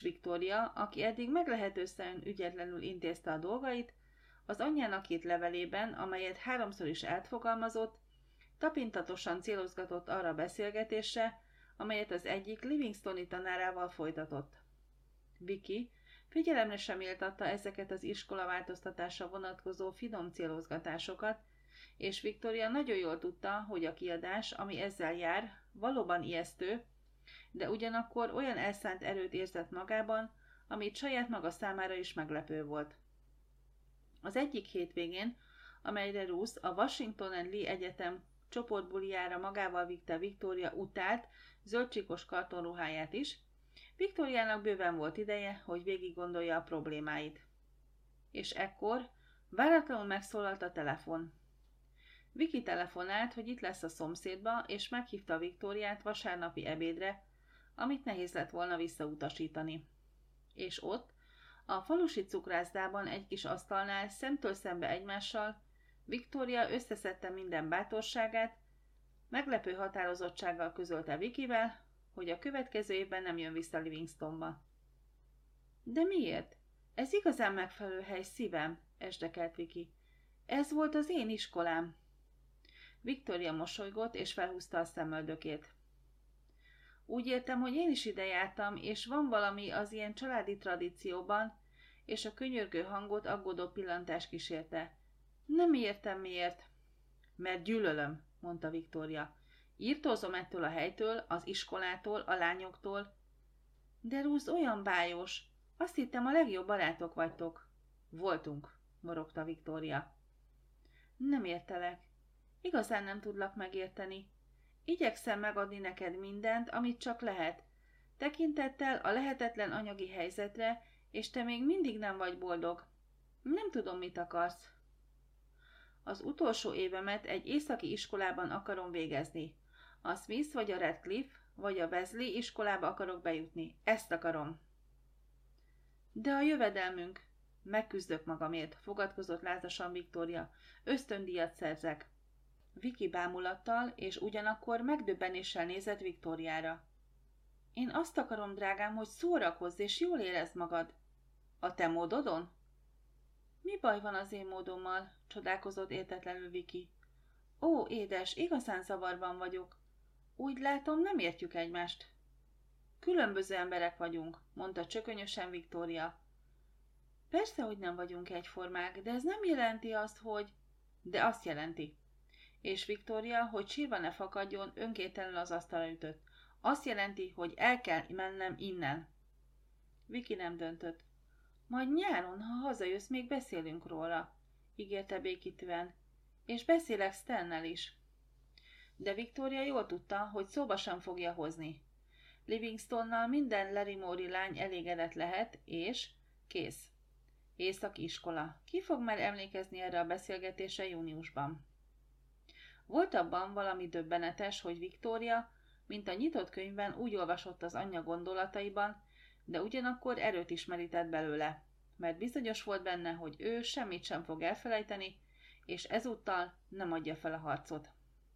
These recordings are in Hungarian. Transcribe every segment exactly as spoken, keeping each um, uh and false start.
Victoria, aki eddig meglehetősen ügyetlenül intézte a dolgait, az anyjának írt levelében, amelyet háromszor is átfogalmazott, tapintatosan célozgatott arra a beszélgetésre, amelyet az egyik Livingstoni tanárával folytatott. Vicky figyelemre sem méltatta ezeket az iskolaváltoztatásra vonatkozó finom célozgatásokat, és Victoria nagyon jól tudta, hogy a kiadás, ami ezzel jár, valóban ijesztő, de ugyanakkor olyan elszánt erőt érzett magában, amit saját maga számára is meglepő volt. Az egyik hétvégén, amelyre Ruth a Washington and Lee Egyetem csoportbulijára magával vitte Victoria utált zöldcsíkos kartonruháját is, Victoriának bőven volt ideje, hogy végig gondolja a problémáit. És ekkor váratlanul megszólalt a telefon. Vicky telefonált, hogy itt lesz a szomszédba, és meghívta Victoriát vasárnapi ebédre, amit nehéz lett volna visszautasítani. És ott, a falusi cukrászdában egy kis asztalnál szemtől szembe egymással Victoria összeszedte minden bátorságát, meglepő határozottsággal közölte Vickyvel, hogy a következő évben nem jön vissza Livingstonba. De miért? Ez igazán megfelelő hely, szívem, esdekelt Vicky. Ez volt az én iskolám. Victoria mosolygott és felhúzta a szemöldökét. Úgy értem, hogy én is ide jártam, és van valami az ilyen családi tradícióban, és a könyörgő hangot aggódó pillantás kísérte. Nem értem miért. Mert gyűlölöm, mondta Victoria. Írtózom ettől a helytől, az iskolától, a lányoktól. De Ruth olyan bájos. Azt hittem, a legjobb barátok vagytok. Voltunk, morogta Victoria. Nem értelek. Igazán nem tudlak megérteni. Igyekszem megadni neked mindent, amit csak lehet. Tekintettel a lehetetlen anyagi helyzetre, és te még mindig nem vagy boldog. Nem tudom, mit akarsz. Az utolsó évemet egy északi iskolában akarom végezni. A Smith vagy a Radcliffe, vagy a Wesley iskolába akarok bejutni. Ezt akarom. De a jövedelmünk. Megküzdök magamért, fogadkozott lázasan Victoria. Ösztöndíjat szerzek. Vicky bámulattal és ugyanakkor megdöbbenéssel nézett Victoriára. Én azt akarom, drágám, hogy szórakozz és jól érezd magad. A te módodon? Mi baj van az én módommal? Csodálkozott értetlenül Vicky. Ó, édes, igazán zavarban vagyok. Úgy látom, nem értjük egymást. Különböző emberek vagyunk, mondta csökönyösen Victoria. Persze, hogy nem vagyunk egyformák, de ez nem jelenti azt, hogy... De azt jelenti. És Victoria, hogy sírva ne fakadjon, önkéntelenül az asztalra ütött. Azt jelenti, hogy el kell mennem innen. Vicky nem döntött. Majd nyáron, ha hazajössz, még beszélünk róla, ígérte békítően. És beszélek Stannel is. De Victoria jól tudta, hogy szóba sem fogja hozni. Livingstonnal minden Larrymore-i lány elégedett lehet, és kész. Északi iskola. Ki fog már emlékezni erre a beszélgetésre júniusban? Volt abban valami döbbenetes, hogy Victoria, mint a nyitott könyvben úgy olvasott az anyja gondolataiban, de ugyanakkor erőt is merített belőle, mert bizonyos volt benne, hogy ő semmit sem fog elfelejteni, és ezúttal nem adja fel a harcot.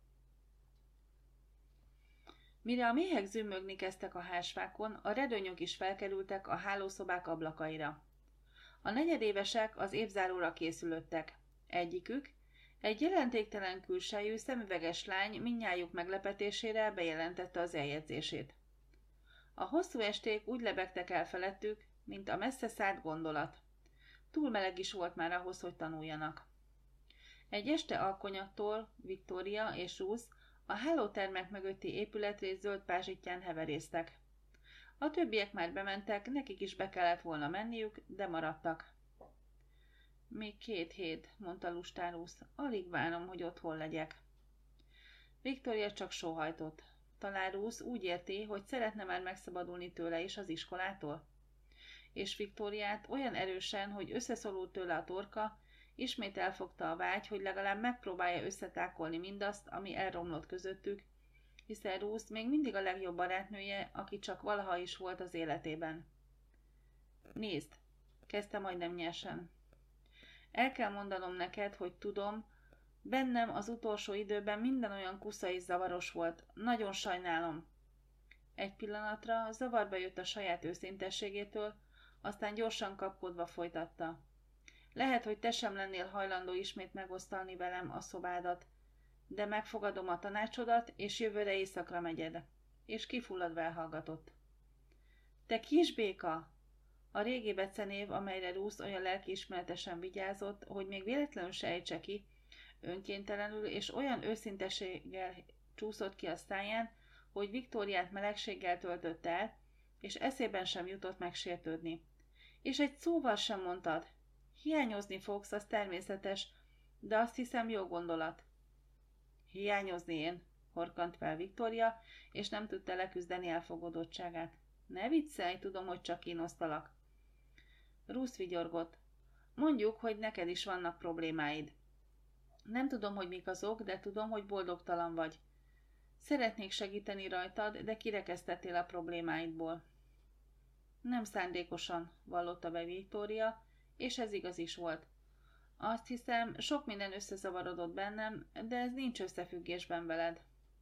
Mire a méhek zümmögni kezdtek a házfákon, a redőnyök is felkerültek a hálószobák ablakaira. A negyedévesek az évzáróra készülöttek. Egyikük, egy jelentéktelen külsejű, szemüveges lány mindnyájuk meglepetésére bejelentette az eljegyzését. A hosszú esték úgy lebegtek el felettük, mint a messze szállt gondolat. Túl meleg is volt már ahhoz, hogy tanuljanak. Egy este alkonyattól Victoria és Ruth a hálótermek mögötti épületrész zöld pázsitján heverésztek. A többiek már bementek, nekik is be kellett volna menniük, de maradtak. Még két hét, mondta lustán Ruth. Alig várom, hogy otthon legyek. Victoria csak sóhajtott. Talán Ruth úgy érti, hogy szeretne már megszabadulni tőle is az iskolától. És Victoriát olyan erősen, hogy összeszorult tőle a torka, ismét elfogta a vágy, hogy legalább megpróbálja összetákolni mindazt, ami elromlott közöttük, hiszen Ruth még mindig a legjobb barátnője, aki csak valaha is volt az életében. Nézd, kezdte majdnem nyersen. El kell mondanom neked, hogy tudom, bennem az utolsó időben minden olyan kusza és zavaros volt. Nagyon sajnálom. Egy pillanatra zavarba jött a saját őszintességétől, aztán gyorsan kapkodva folytatta. Lehet, hogy te sem lennél hajlandó ismét megosztani velem a szobádat, de megfogadom a tanácsodat, és jövőre éjszakra megyed. És kifulladva elhallgatott. Te kisbéka! A régi becenév, amelyre Ruth olyan lelkiismeretesen vigyázott, hogy még véletlenül se ejtse ki, önkéntelenül és olyan őszinteséggel csúszott ki a száján, hogy Viktóriát melegséggel töltött el, és eszében sem jutott megsértődni. És egy szóval sem mondtad. Hiányozni fogsz, az természetes, de azt hiszem jó gondolat. Hiányozni én, horkant fel Viktória, és nem tudta leküzdeni elfogadottságát. Ne viccelj, tudom, hogy csak kínosztalak. Ruth vigyorgott. Mondjuk, hogy neked is vannak problémáid. Nem tudom, hogy mik azok, de tudom, hogy boldogtalan vagy. Szeretnék segíteni rajtad, de kirekesztettél a problémáidból. Nem szándékosan, vallotta be Viktória, és ez igaz is volt. Azt hiszem, sok minden összezavarodott bennem, de ez nincs összefüggésben veled.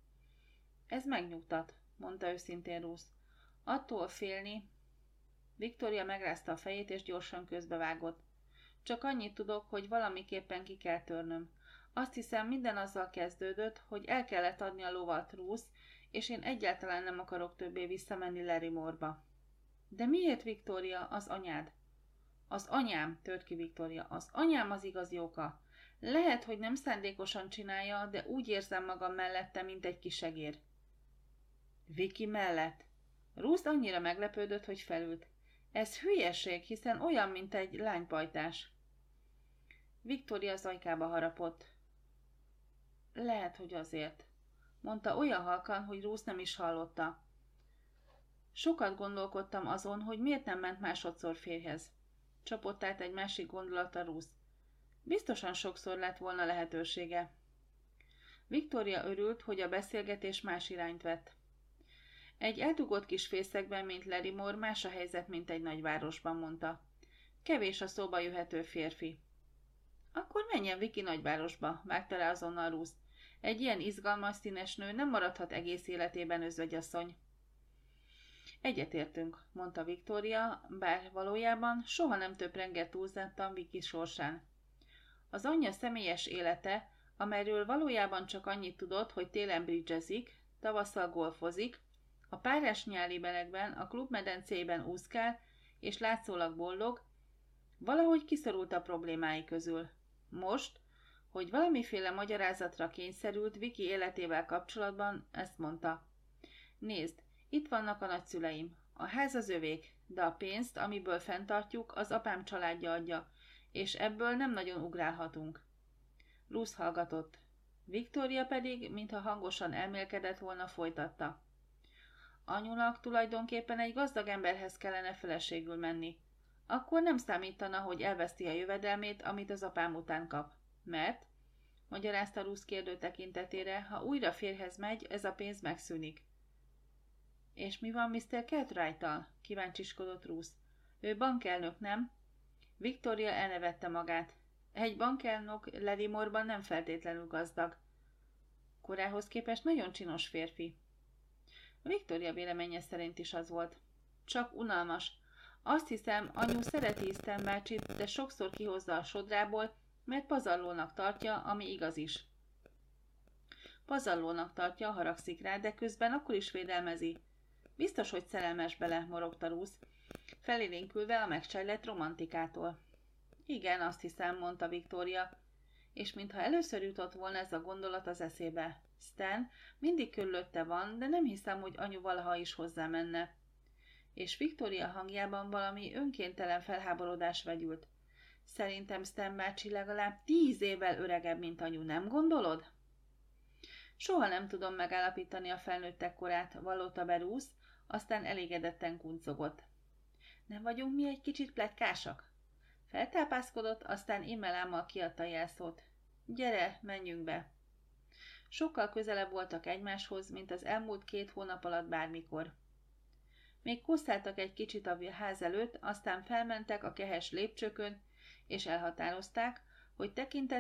Ez megnyugtat, mondta őszintén Ruth. Attól félni... Viktória megrázta a fejét, és gyorsan közbevágott. Csak annyit tudok, hogy valamiképpen ki kell törnöm. Azt hiszem, minden azzal kezdődött, hogy el kellett adni a lovat Ruth, és én egyáltalán nem akarok többé visszamenni Larrymore-ba. De miért, Viktória, az anyád? Az anyám, tört ki Viktória, az anyám az igazi oka. Lehet, hogy nem szándékosan csinálja, de úgy érzem magam mellette, mint egy kisegér. Viki mellett? Ruth annyira meglepődött, hogy felült. Ez hülyeség, hiszen olyan, mint egy lánypajtás. Viktória az ajkába harapott. Lehet, hogy azért, mondta olyan halkan, hogy Ruth nem is hallotta. Sokat gondolkodtam azon, hogy miért nem ment másodszor férjhez. Csapott át egy másik gondolata Ruth. Biztosan sokszor lett volna lehetősége. Viktória örült, hogy a beszélgetés más irányt vett. Egy eldugott kis fészekben, mint Larrymore, más a helyzet, mint egy nagyvárosban, mondta. Kevés a szóba jöhető férfi. Akkor menjen Viki nagyvárosba, vágta rá azonnal Ruth. Egy ilyen izgalmas, színes nő nem maradhat egész életében özvegyasszony. Egyetértünk, mondta Viktória, bár valójában soha nem töprengett túlzottan Viki sorsán. Az anyja személyes élete, amelyről valójában csak annyit tudott, hogy télen bridgezik, tavasszal golfozik, a párás nyári melegben a klubmedencében úszkál, és látszólag boldog, valahogy kiszorult a problémái közül. Most, hogy valamiféle magyarázatra kényszerült Viki életével kapcsolatban, ezt mondta. Nézd, itt vannak a nagyszüleim. A ház az övék, de a pénzt, amiből fenntartjuk, az apám családja adja, és ebből nem nagyon ugrálhatunk. Ruth hallgatott. Viktória pedig, mintha hangosan elmélkedett volna, folytatta. Anyunak tulajdonképpen egy gazdag emberhez kellene feleségül menni. Akkor nem számítana, hogy elveszti a jövedelmét, amit az apám után kap. Mert, magyarázta Ruth kérdő tekintetére, ha újra férjhez megy, ez a pénz megszűnik. És mi van miszter Cartwright-tal? Kíváncsiskodott Ruth. Ő bankelnök, nem? Viktória elnevette magát. Egy bankelnök Larrymore-ban nem feltétlenül gazdag. Korához képest nagyon csinos férfi. Viktória véleménye szerint is az volt. Csak unalmas. Azt hiszem, anyu szereti Isten bácsit, de sokszor kihozza a sodrából, mert pazarlónak tartja, ami igaz is. Pazarlónak tartja, haragszik rá, de közben akkor is védelmezi. Biztos, hogy szerelmes bele, morogta Ruth, felélénkülve a megcsejlett romantikától. Igen, azt hiszem, mondta Viktória, és mintha először jutott volna ez a gondolat az eszébe. Stan mindig körülötte van, de nem hiszem, hogy anyu valaha is hozzá menne. És Viktória hangjában valami önkéntelen felháborodás vegyült. Szerintem Stan bácsi legalább tíz évvel öregebb, mint anyu, nem gondolod? Soha nem tudom megállapítani a felnőttek korát, vallotta be Ruth, aztán elégedetten kuncogott. Nem vagyunk mi egy kicsit pletykásak? Feltápászkodott, aztán immelámmal kiadta jelszót. Gyere, menjünk be! Sokkal közelebb voltak egymáshoz, mint az elmúlt két hónap alatt bármikor. Még kosszáltak egy kicsit a ház előtt, aztán felmentek a kehes lépcsőkön, és elhatározták, hogy tekintet